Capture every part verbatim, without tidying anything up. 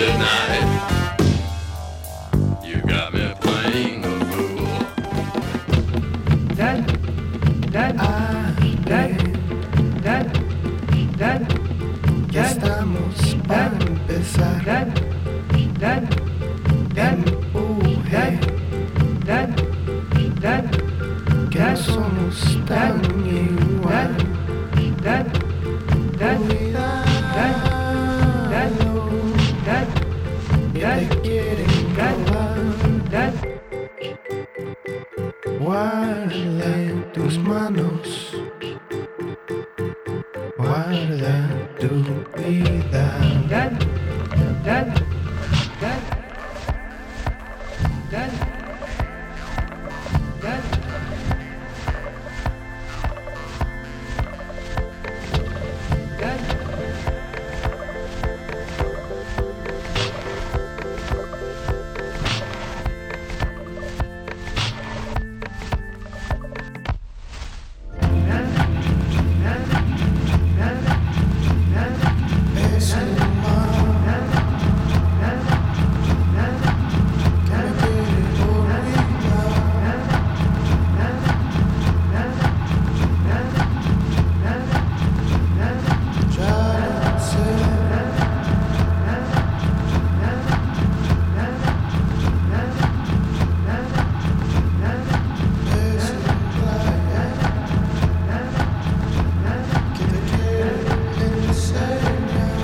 midnight. You got me playing the fool. Dad, dad, ah, dad, dad, dad, ya estamos para empezar. Dad, dad, dad, Empuje, dad, dad, que no somos tan igual. dad, dad, Cuidado, dad, que te quieren robar. dad, Guarda en tus manos, guarda tu vida. dad, dad, dad, dad, dad. Es el mar que me quiere olvidar. Ya sé. Es el playa que te quiere enseñar.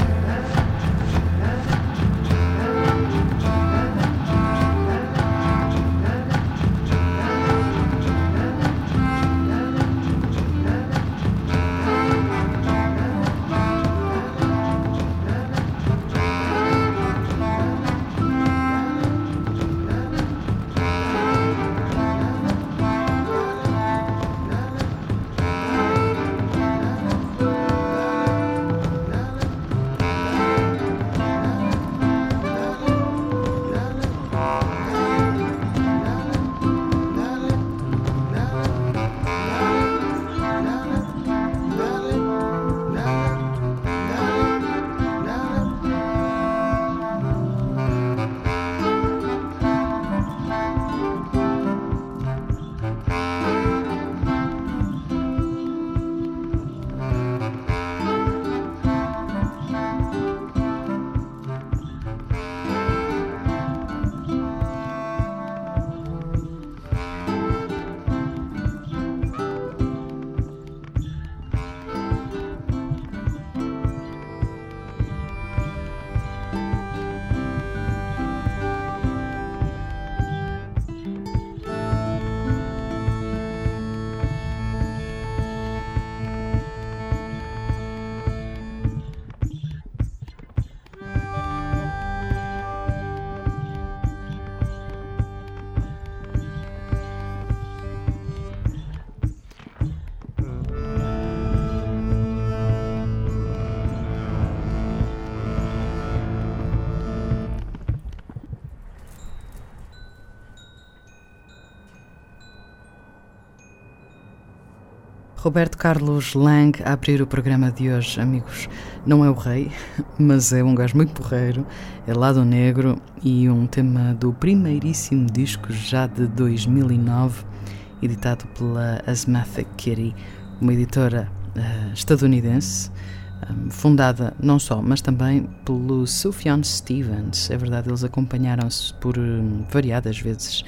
Roberto Carlos Lang a abrir o programa de hoje, amigos. Não é o rei, mas é um gajo muito porreiro, é Lado Negro e um tema do primeiríssimo disco já de dois mil e nove, editado pela Asthmatic Kitty, uma editora uh, estadunidense, um, fundada não só, mas também pelo Sufjan Stevens. É verdade, eles acompanharam-se por um, variadas vezes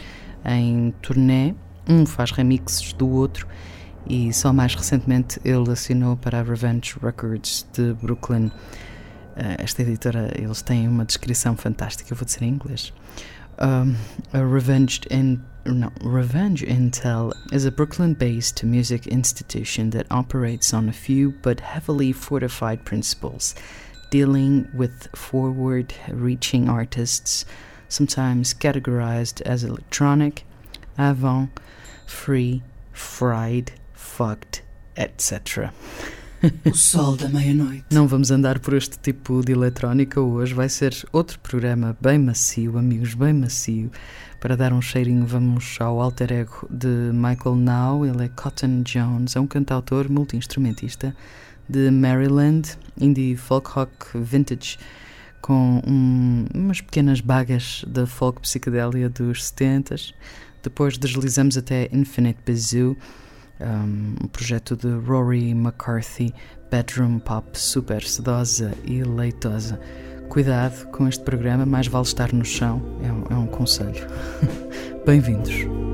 em turnê, um faz remixes do outro, e só mais recentemente ele assinou para a Revenge Records de Brooklyn. Esta editora, eles têm uma descrição fantástica, eu vou dizer em inglês. Um, a Revenge, in, no, Revenge Intel is a Brooklyn-based music institution that operates on a few but heavily fortified principles, dealing with forward-reaching artists, sometimes categorized as electronic, avant, free, fried, fucked, etcétera. O sol da meia-noite. Não vamos andar por este tipo de eletrónica hoje, vai ser outro programa bem macio, amigos, bem macio. Para dar um cheirinho, vamos ao alter ego de Michael Now. Ele é Cotton Jones, é um cantautor multi-instrumentista de Maryland, indie folk rock vintage, com um, umas pequenas bagas da folk psicadélia dos setenta. Depois deslizamos até Infinite Bazoo, um, um projeto de Rory McCarthy, bedroom pop super sedosa e leitosa. Cuidado com este programa, mais vale estar no chão, é um, é um conselho. Bem-vindos.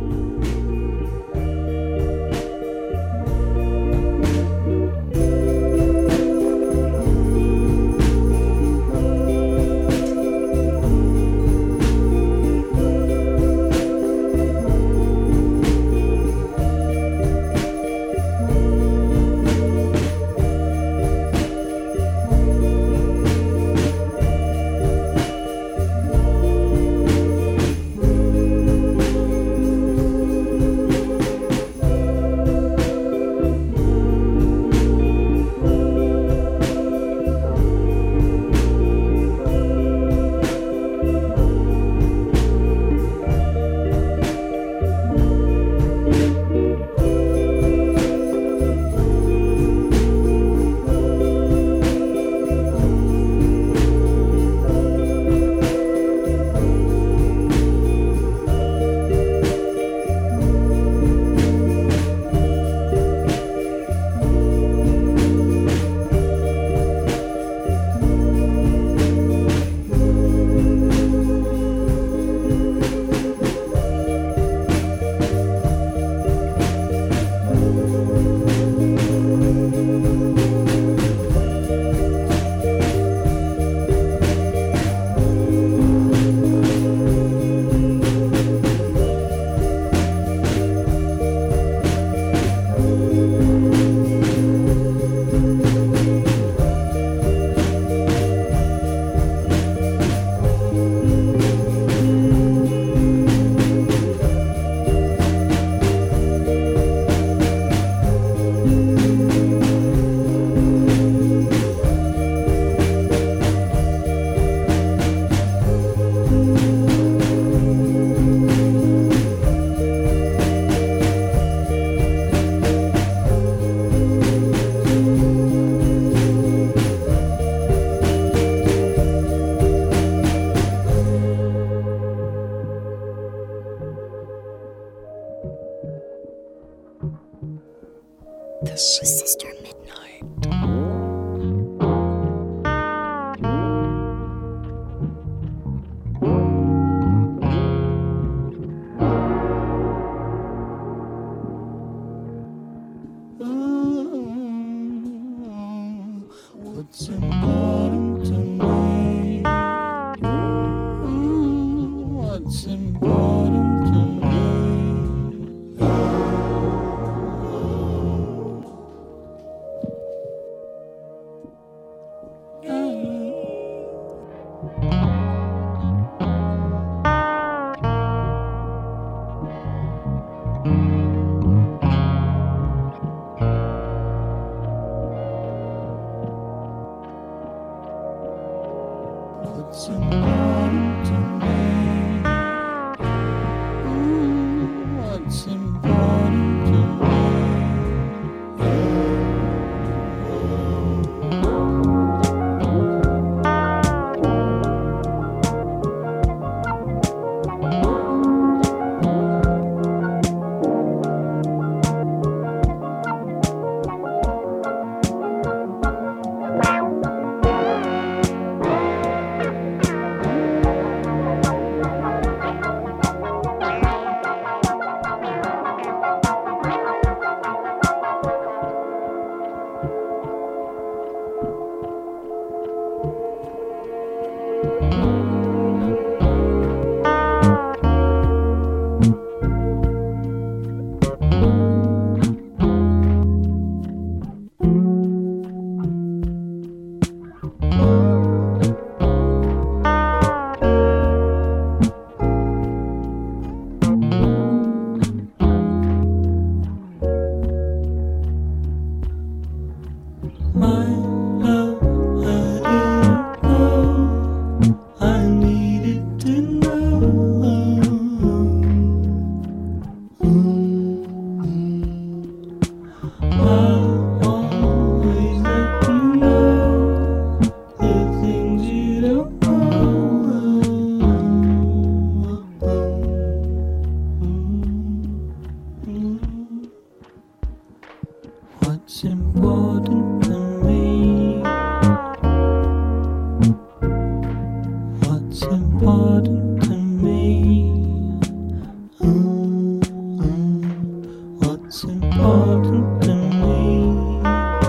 Sister Midnight. What's important to me? What's important to me? What's important to me? What's important to me? Mm, mm. What's important to me?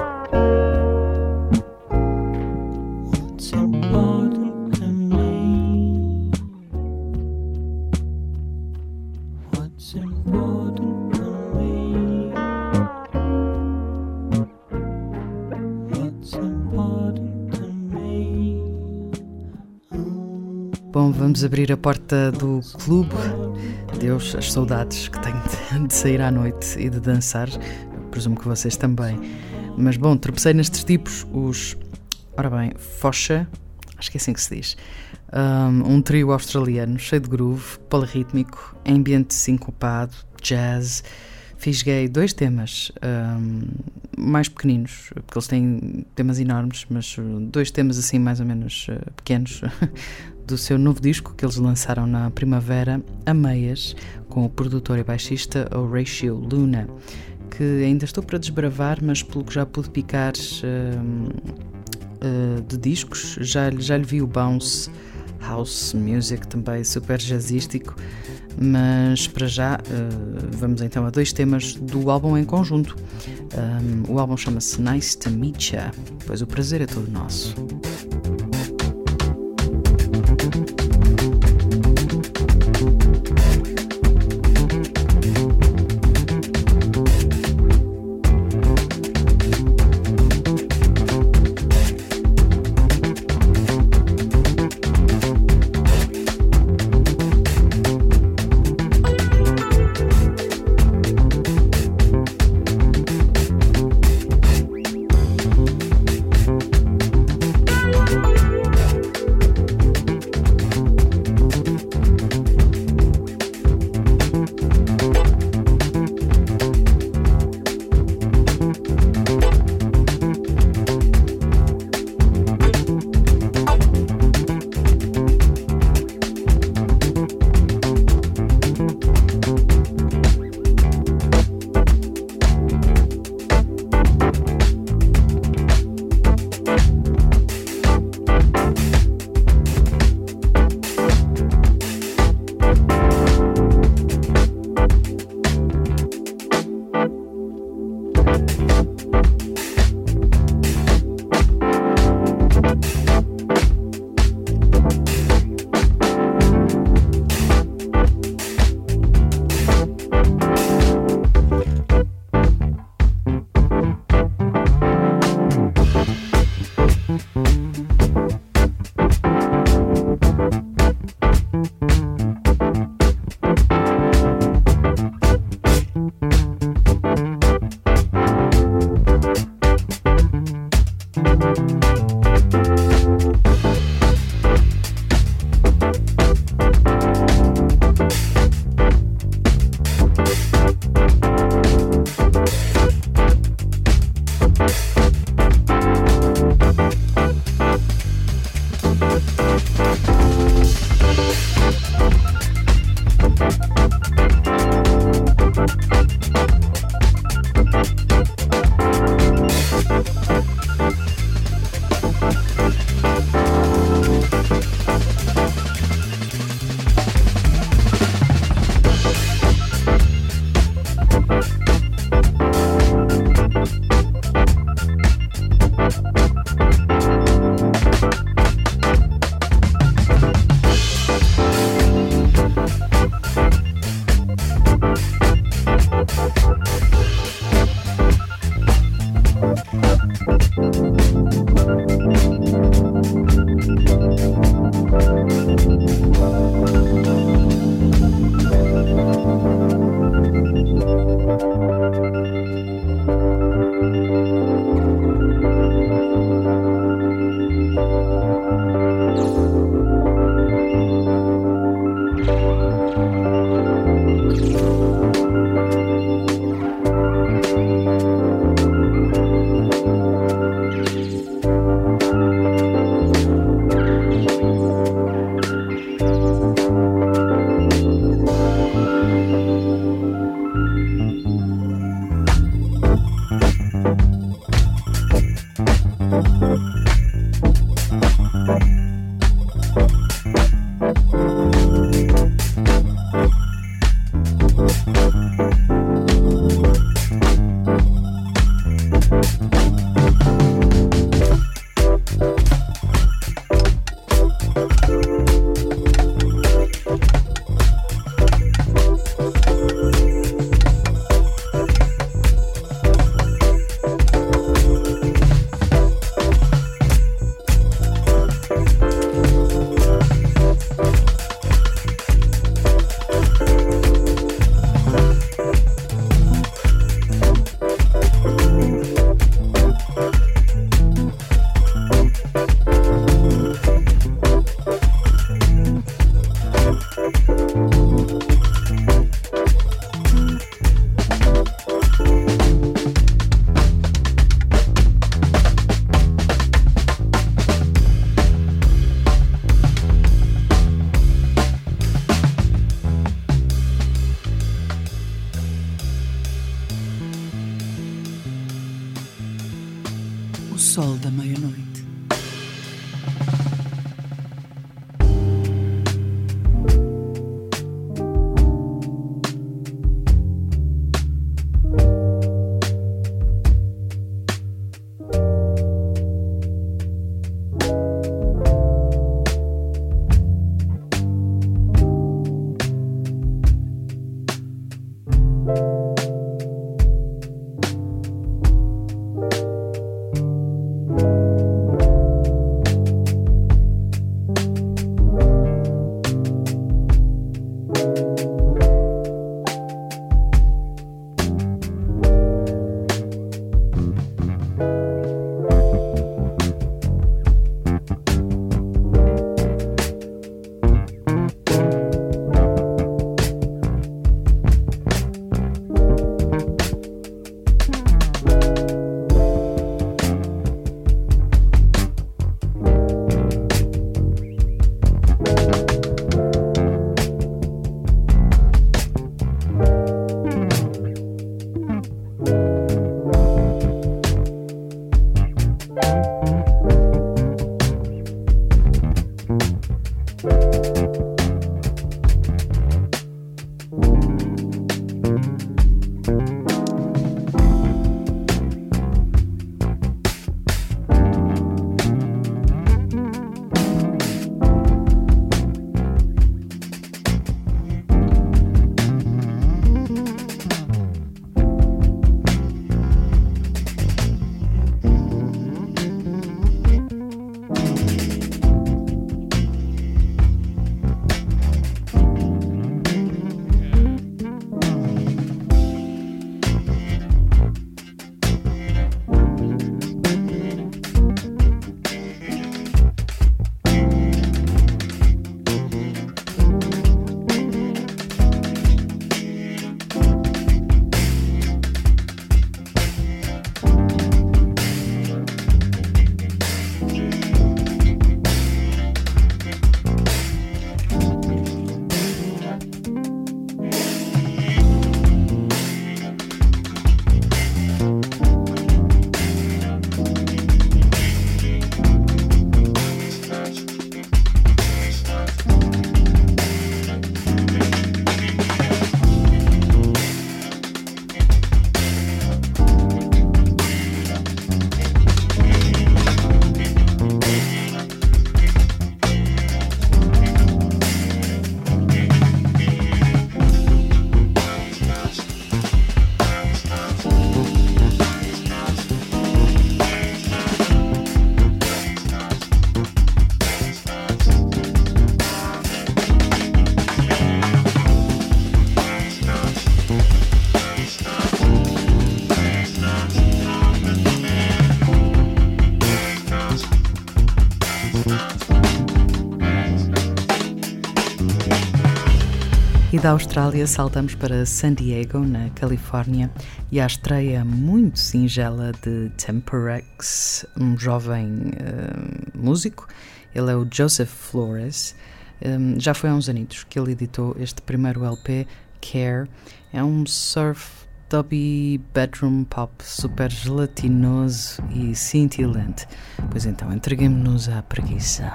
What's important to me? What's important to me? What's important to me? Bom, vamos abrir a porta do clube. Deus, as saudades que tenho de, de sair à noite e de dançar. Eu presumo que vocês também. Mas bom, tropecei nestes tipos, os... Ora bem, Focha, acho que é assim que se diz. Um, um trio australiano, cheio de groove, polirrítmico, ambiente sincopado, jazz. Fisguei dois temas um, mais pequeninos, porque eles têm temas enormes, mas dois temas assim mais ou menos uh, pequenos do seu novo disco que eles lançaram na primavera, a meias, com o produtor e baixista Horatio Luna, que ainda estou para desbravar, mas pelo que já pude picar uh, uh, de discos, já, já lhe vi o Bounce House Music, também super jazzístico, mas para já uh, vamos então a dois temas do álbum em conjunto. Um, o álbum chama-se Nice to Meet Ya, pois o prazer é todo nosso. What's O sol da meia-noite. E da Austrália saltamos para San Diego, na Califórnia, e à estreia muito singela de Temperex, um jovem uh, músico. Ele é o Joseph Flores. Um, já foi há uns anitos que ele editou este primeiro L P, Care. É um surf, dubby, bedroom pop super gelatinoso e cintilante. Pois então, entreguemos-nos à preguiça.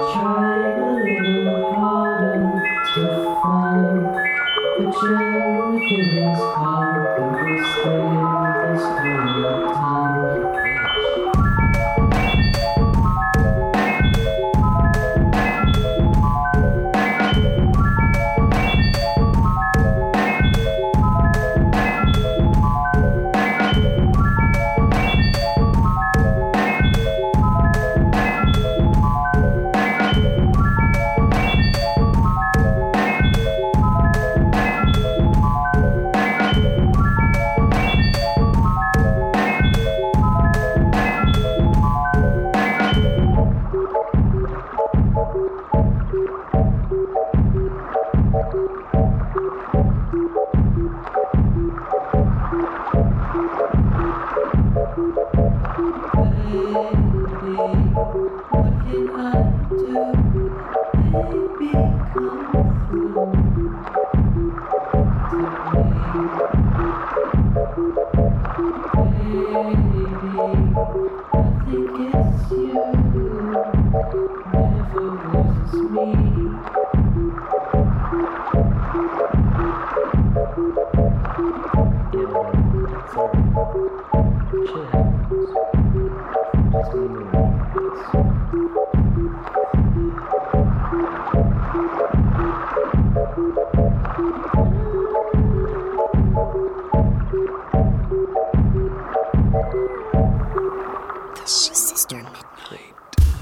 Try a little harder to find the gem. This is Sister Midnight.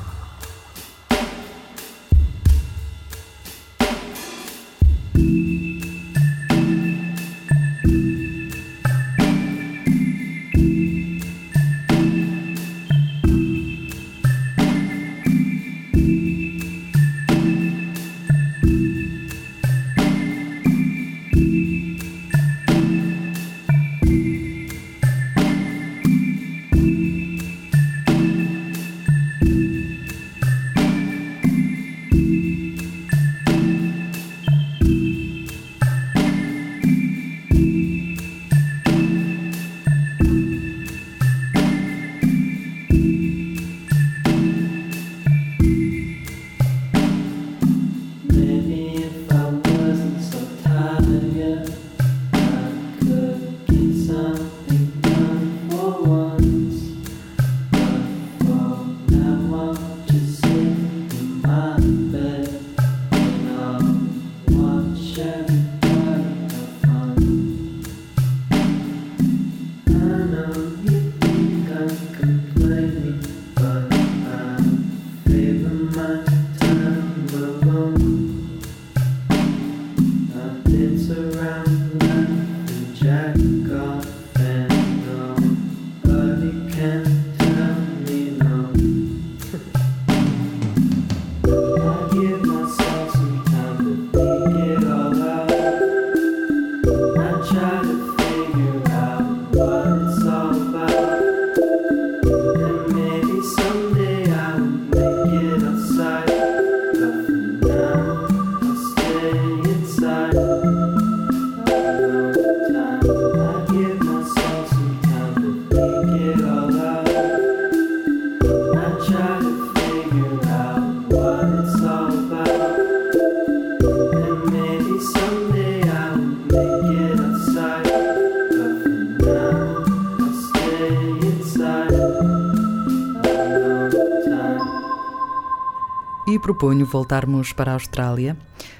E proponho voltarmos para a Austrália,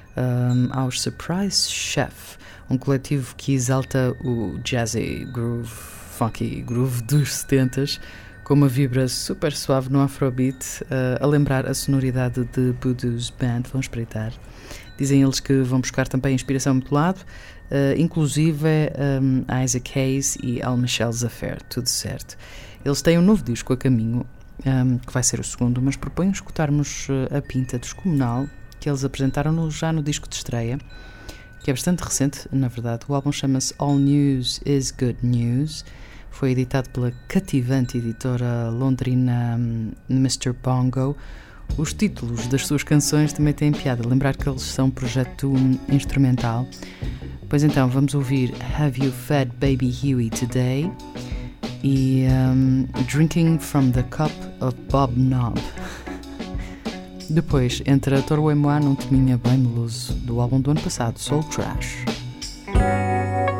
um, aos Surprise Chef, um coletivo que exalta o jazzy groove, funky groove dos setentas, com uma vibra super suave no afrobeat, uh, a lembrar a sonoridade de Voodoo's Band. Vão espreitar. Dizem eles que vão buscar também inspiração muito lado, uh, inclusive um, Isaac Hayes e Al-Michel Zaffer, tudo certo. Eles têm um novo disco a caminho, um, que vai ser o segundo, mas proponho escutarmos uh, a pinta descomunal que eles apresentaram no, já no disco de estreia, que é bastante recente, na verdade. O álbum chama-se All News is Good News, foi editado pela cativante editora londrina um, mister Bongo. Os títulos das suas canções também têm piada, lembrar que eles são um projeto instrumental. Pois então, vamos ouvir Have You Fed Baby Huey Today e um, Drinking from the Cup of Bob Knob. Depois, entra Toro e Moi num teminha bem meloso do álbum do ano passado, Soul Trash.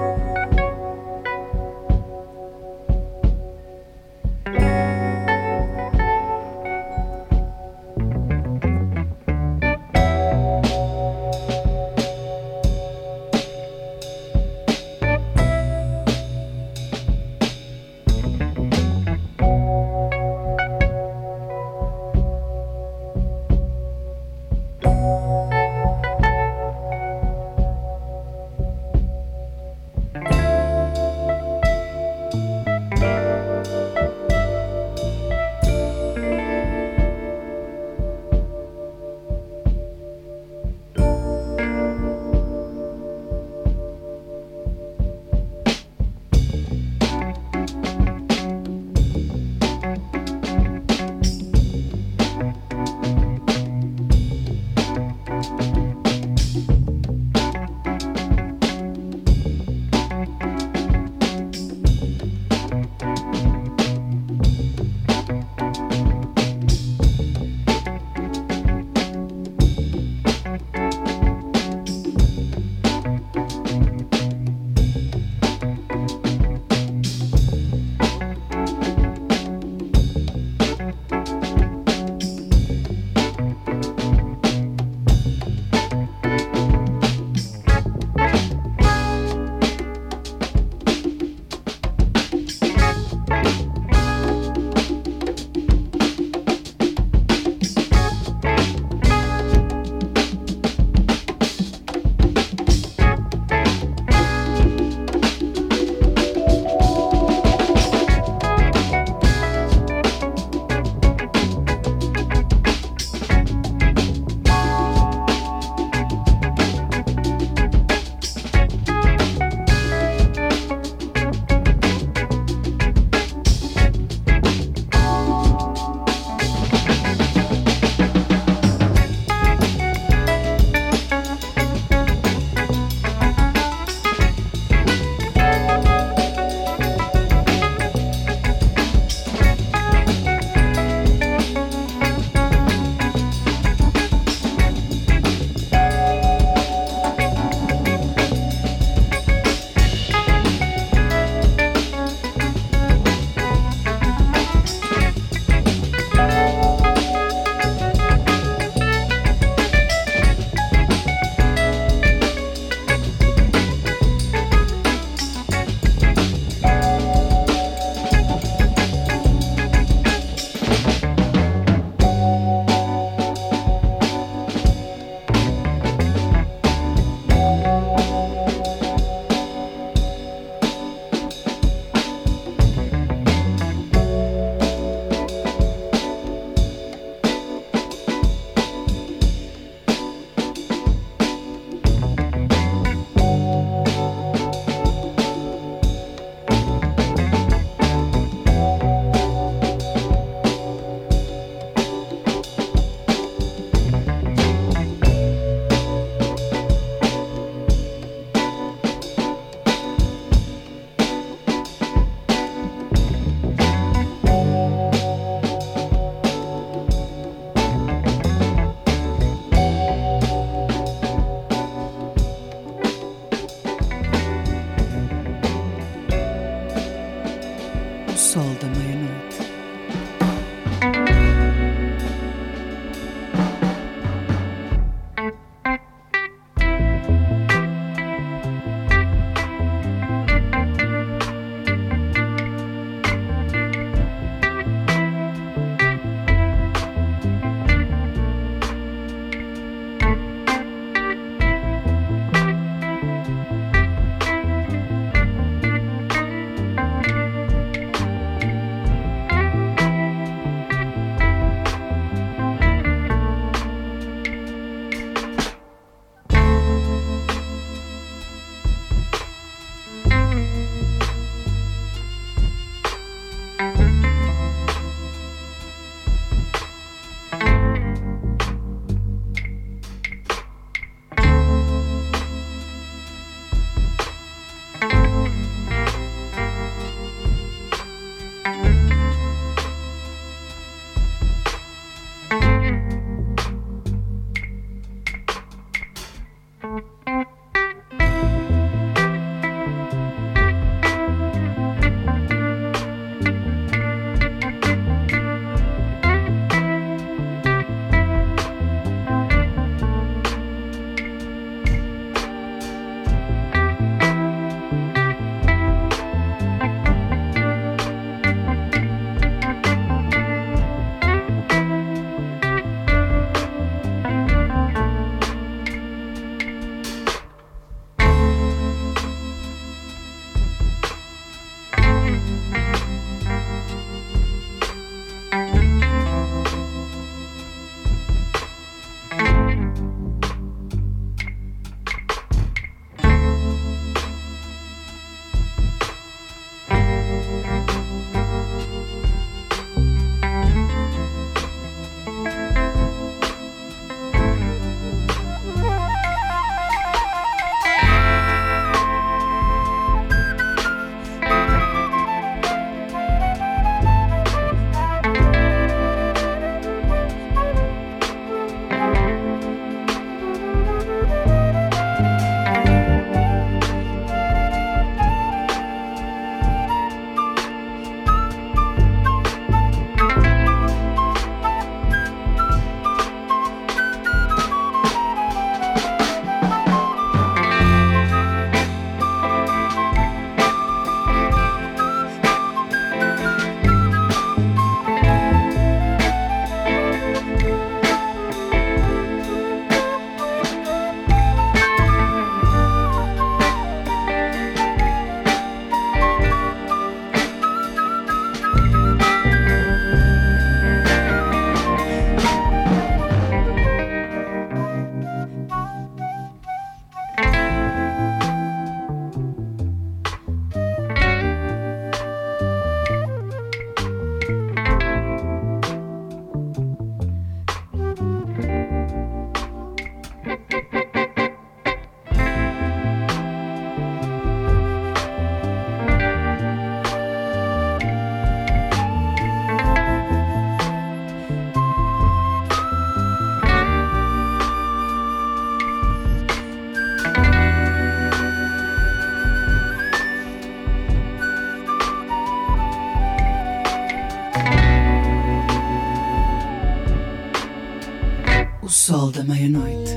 da meia-noite.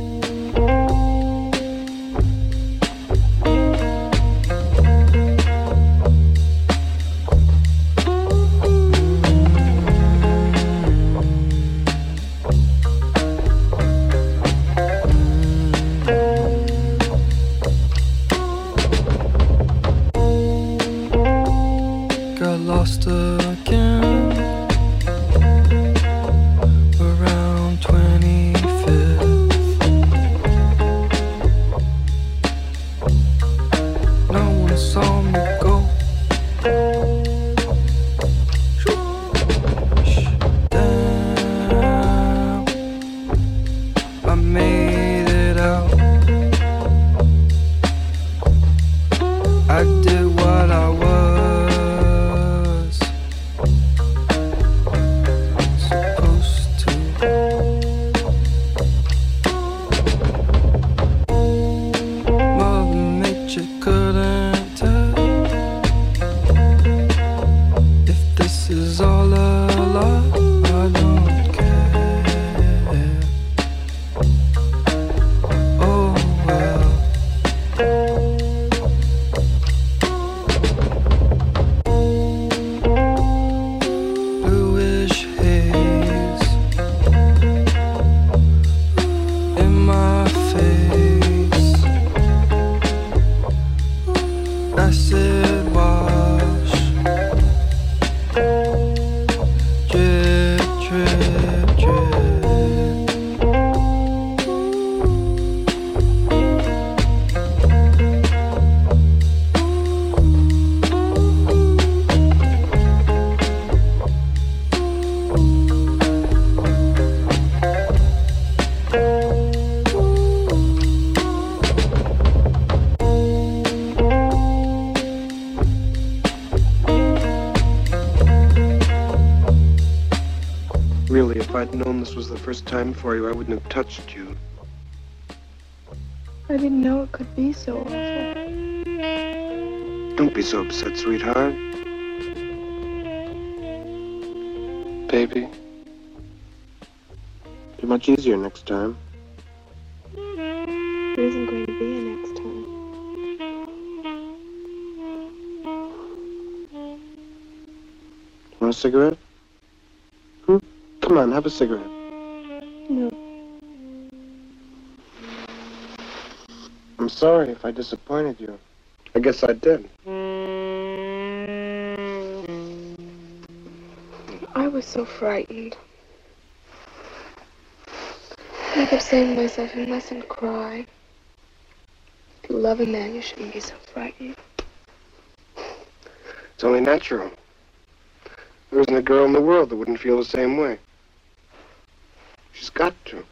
Got lost again around twenty-fifth. No one saw me go. Damn, I made it out. I did what I was supposed to. Mother Nature couldn't tell if this is all a lie. I don't care. Oh well. Bluish haze in my face. Acid wash. Drip, drip, drip. Really, if I'd known this was the first time for you, I wouldn't have touched you. I didn't know it could be so awful. Don't be so upset, sweetheart. Baby. Be much easier next time. There isn't going to be a next time. Want a cigarette? Hmm? Come on, have a cigarette. No. I'm sorry if I disappointed you. I guess I did. I was so frightened. I kept saying to myself, you mustn't cry. If you love a man, you shouldn't be so frightened. It's only natural. There isn't a girl in the world that wouldn't feel the same way. She's got to.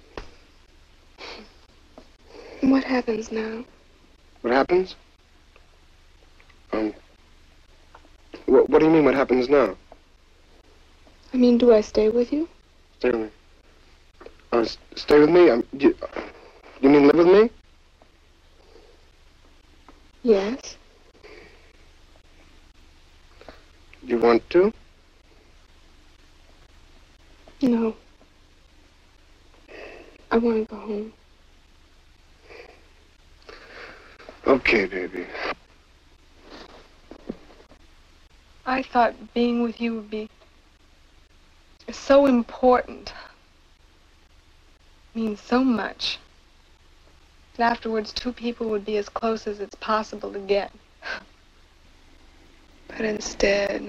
And what happens now? What happens? Um. What, what do you mean, what happens now? I mean, do I stay with you? Stay with me. Uh, s- stay with me? Um, you, you mean live with me? Yes. You want to? No. I want to go home. Okay, baby. I thought being with you would be so important. Means so much. That afterwards two people would be as close as it's possible to get. But instead,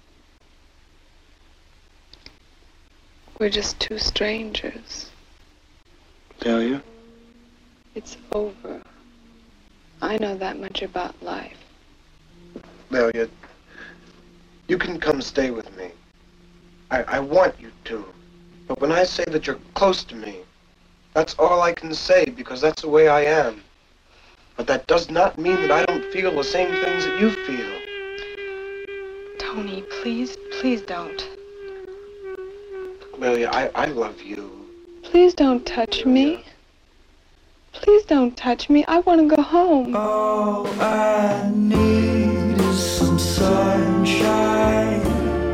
we're just two strangers. Dahlia? It's over. I know that much about life. Dahlia, you can come stay with me. I, I want you to. But when I say that you're close to me, that's all I can say because that's the way I am. But that does not mean that I don't feel the same things that you feel. Tony, please, please don't. Dahlia, I, I love you. Please don't touch me. Please don't touch me. I want to go home. All I need is some sunshine.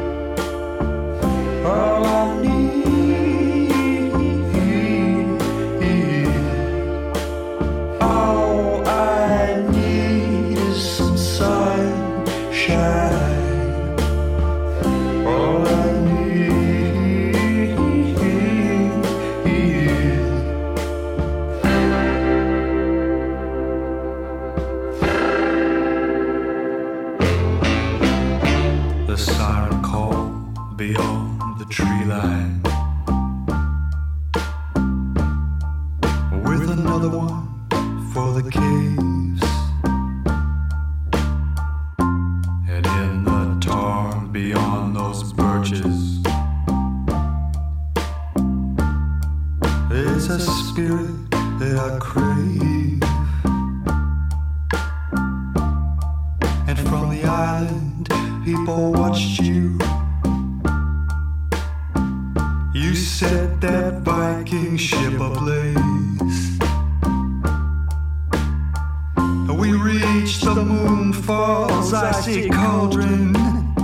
All I need caves, and in the tar beyond those birches, there's a spirit that I crave. And from the island, people watched you. You set that Viking ship ablaze. We reached the Moonfall's icy cauldron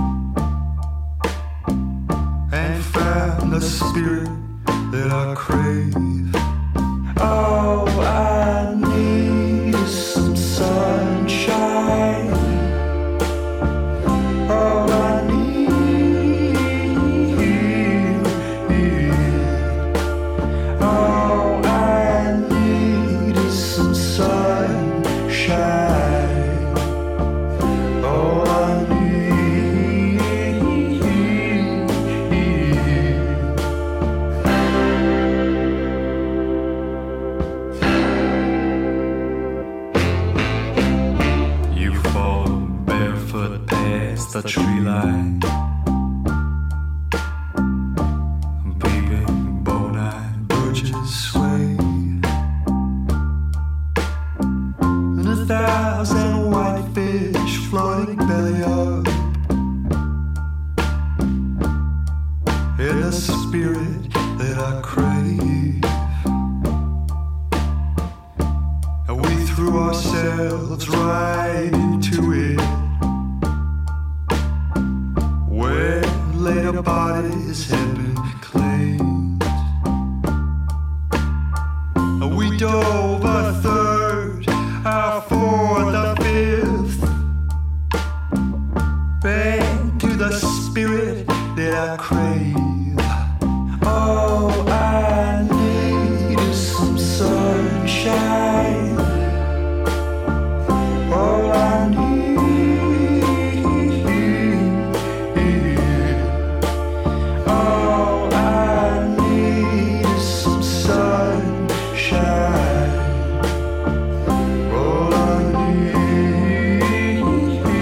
and found the spirit that I crave. All I need is some sunshine. All I need, all I need is some sunshine. All I need. You fall barefoot past the tree line, peeping bone-eyed birches sway, and a thousand whitefish floating belly up in the spirit that I crave. And we threw ourselves right into it, where later bodies had been claimed. And we dove a third, our fourth, a fifth, back to the spirit that I crave. All I need is some sunshine. All I need, all I need is some sunshine. All I need.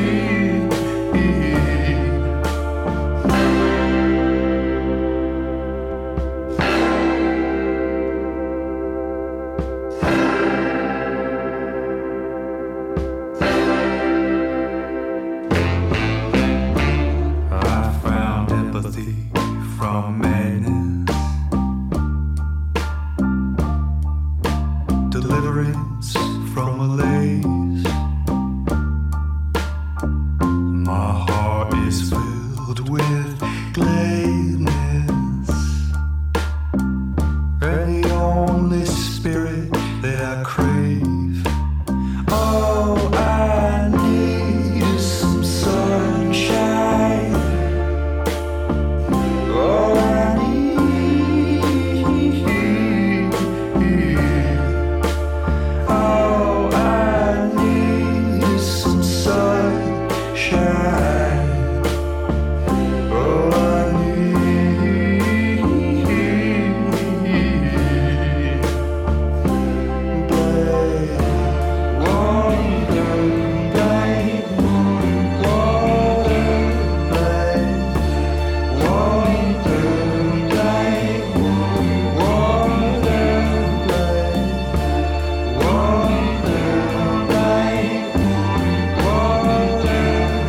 I found empathy from madness, deliverance from malaise. My heart is filled with gladness, and the only spirit that I crave. All I need is some sunshine. All I need, all I need is some sunshine. All I need, black water, black water, black water, black water, black water, black water,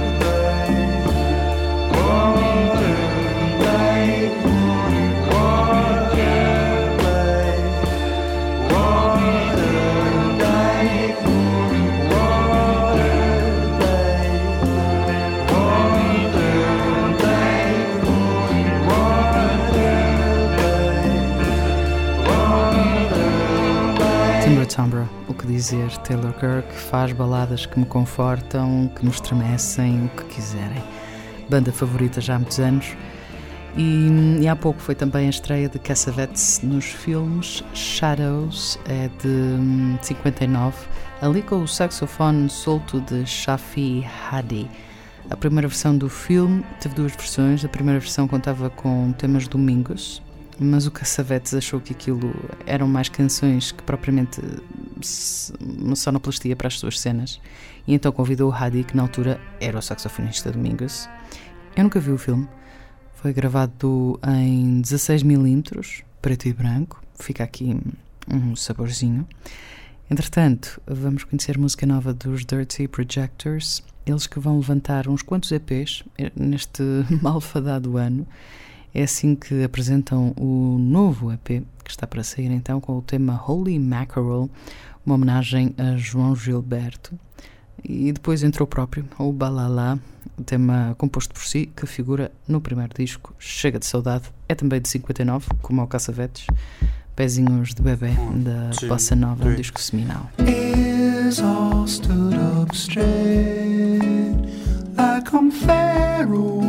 Timbre Timbre, o que dizer? Taylor Kirk faz baladas que me confortam, que me estremecem, o que quiserem. Banda favorita já há muitos anos. E, e há pouco foi também a estreia de Cassavetes nos filmes. Shadows é de cinquenta e nove, ali com o saxofone solto de Shafi Hadi. A primeira versão do filme teve duas versões. A primeira versão contava com temas domingos, mas o Cassavetes achou que aquilo eram mais canções que propriamente uma sonoplastia para as suas cenas, e então convidou o Hadi, que na altura era o saxofonista do Mingus. Eu nunca vi o filme, foi gravado em dezasseis milímetros, preto e branco, fica aqui um saborzinho. Entretanto, vamos conhecer música nova dos Dirty Projectors, eles que vão levantar uns quantos E Pês neste malfadado ano. É assim que apresentam o novo E P, que está para sair então com o tema Holy Mackerel, uma homenagem a João Gilberto. E depois entrou o próprio, o Balalá, o tema composto por si, que figura no primeiro disco, Chega de Saudade. É também de cinquenta e nove, como ao Caçavetes, Pezinhos de Bebê, da Bossa Nova, um disco seminal. Ears all stood up straight like I'm Pharaoh.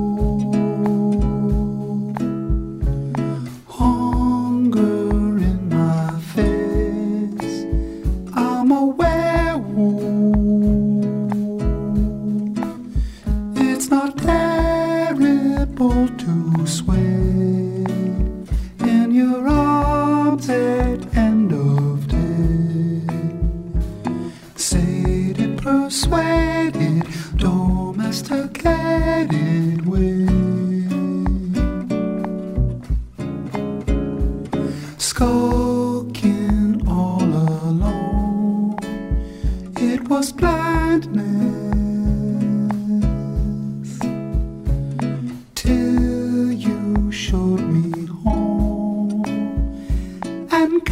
Hunger in my face, I'm a werewolf. It's not terrible to sway in your arms at end of day. Sated, persuaded, domesticated way. Skulking all alone, it was blindness till you showed me home and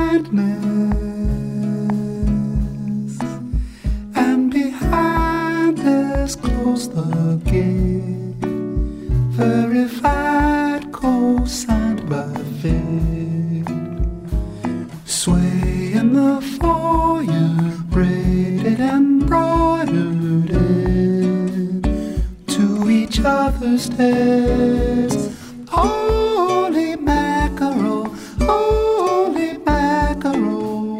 kindness, and behind us closed the gate, verified, co-signed by fate. Sway in the foyer, braided and broidered in to each other's days. Holy mackerel, holy mackerel.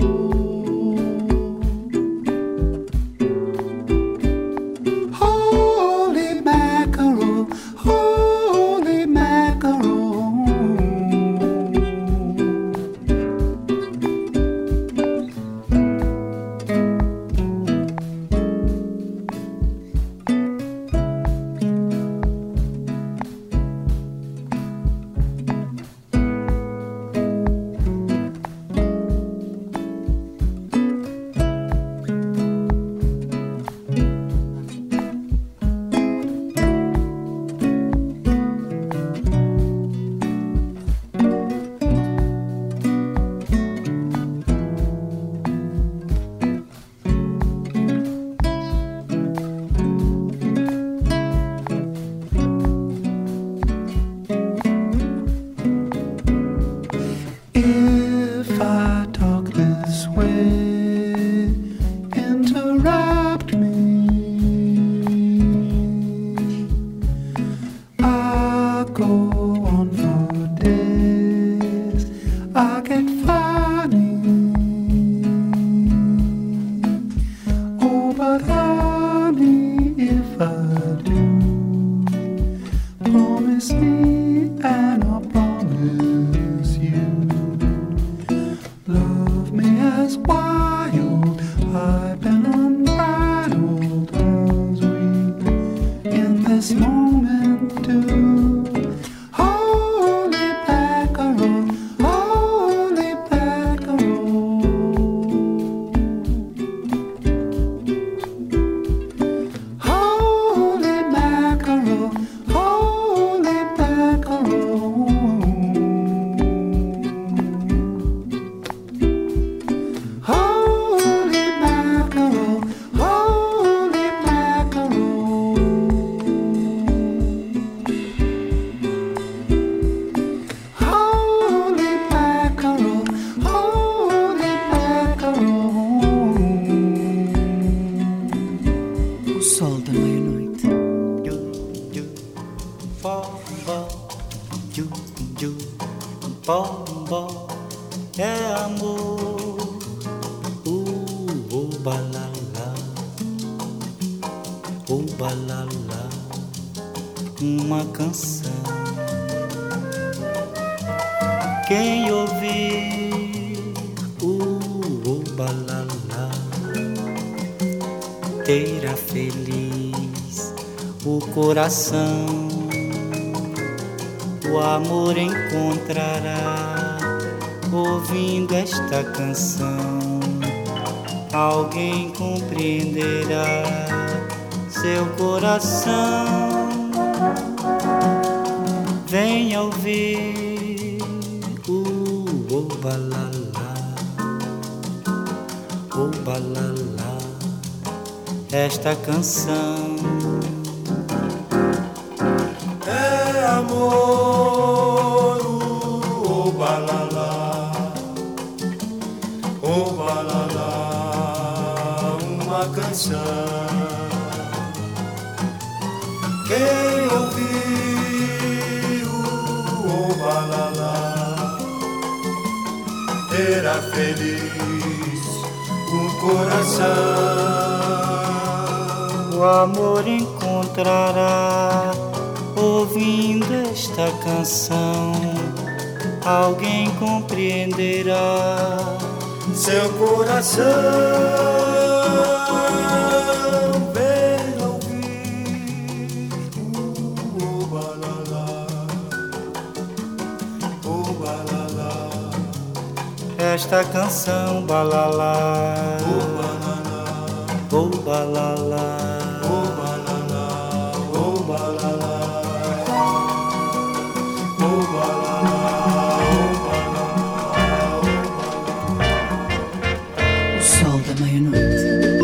Holy mackerel, holy mackerel. If I talk this way, interrupt me. I go on for days, I get funny. Oh, but honey, if I do, promise me and I'll promise you. Love me as wild, I've been unbridled as we in this moment do. Holy mackerel, holy mackerel. Holy mackerel, holy mackerel. Holy mackerel, holy mackerel. Holy mackerel, holy mackerel. O sol da meia-noite. É amor, uh, oh, balala, oh, balala, uma canção. Quem ouvir, uh, oh, balala, terá feliz o coração. O amor encontrará ouvindo esta canção. Alguém compreenderá seu coração. Venha ouvir o obalala, obalala, esta canção. É amor, o obalala, obalala, uma canção. Quem ouviu o obalala terá feliz um coração. O amor encontrará ouvindo esta canção. Alguém compreenderá seu coração. Venha ouvir o obalala, obalala, esta canção, balala, obalala, obalala, obalala, obalala, O sol da meia-noite.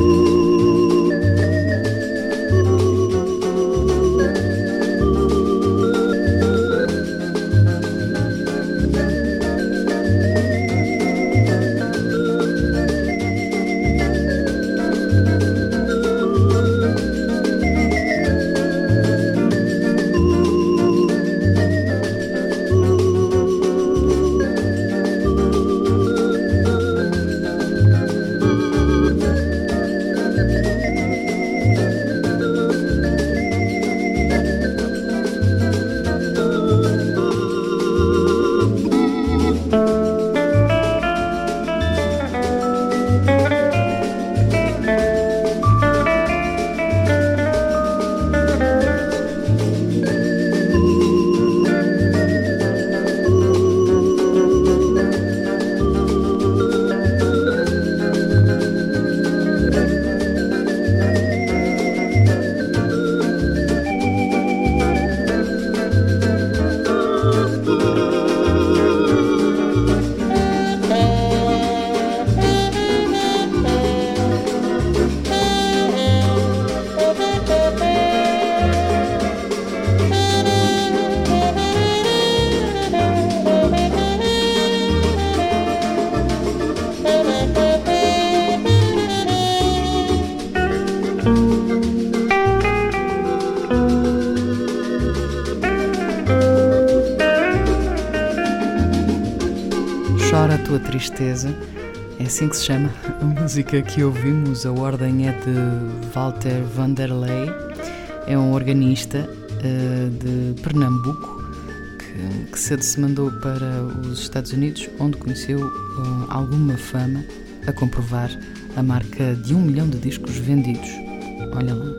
Chora a tua tristeza, é assim que se chama a música que ouvimos. A ordem é de Walter Vanderlei, é um organista uh, de Pernambuco que, que cedo se mandou para os Estados Unidos, onde conheceu uh, alguma fama, a comprovar a marca de um milhão de discos vendidos. Olha lá.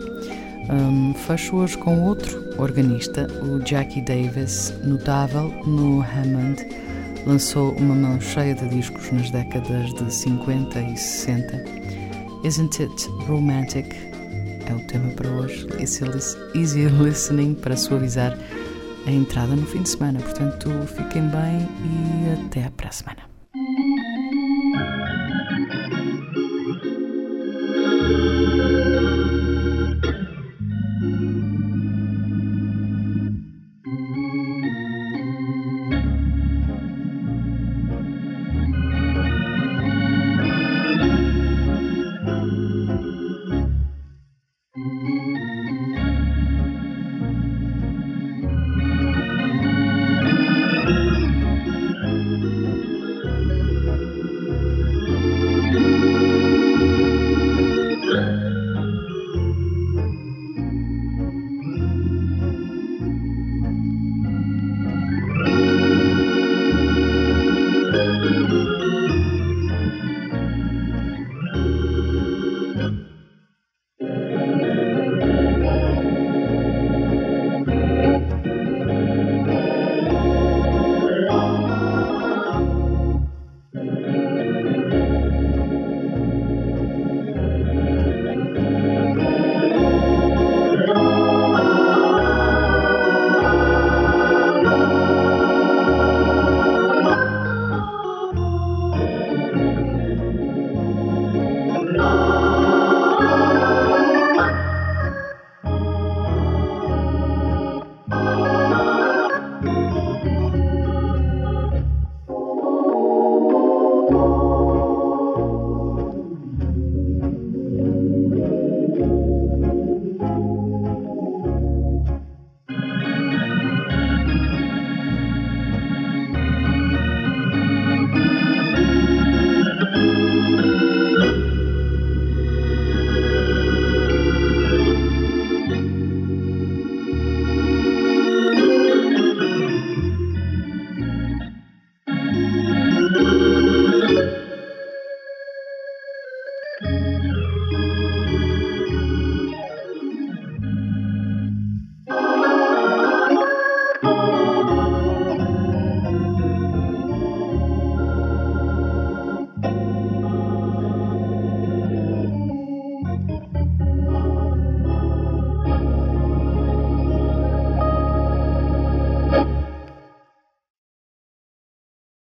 Um, fecho hoje com outro organista, o Jackie Davis, notável no Hammond. Lançou uma mão cheia de discos nas décadas de cinquenta e sessenta. Isn't It Romantic? É o tema para hoje. Easy listening para suavizar a entrada no fim de semana. Portanto, fiquem bem e até para a semana.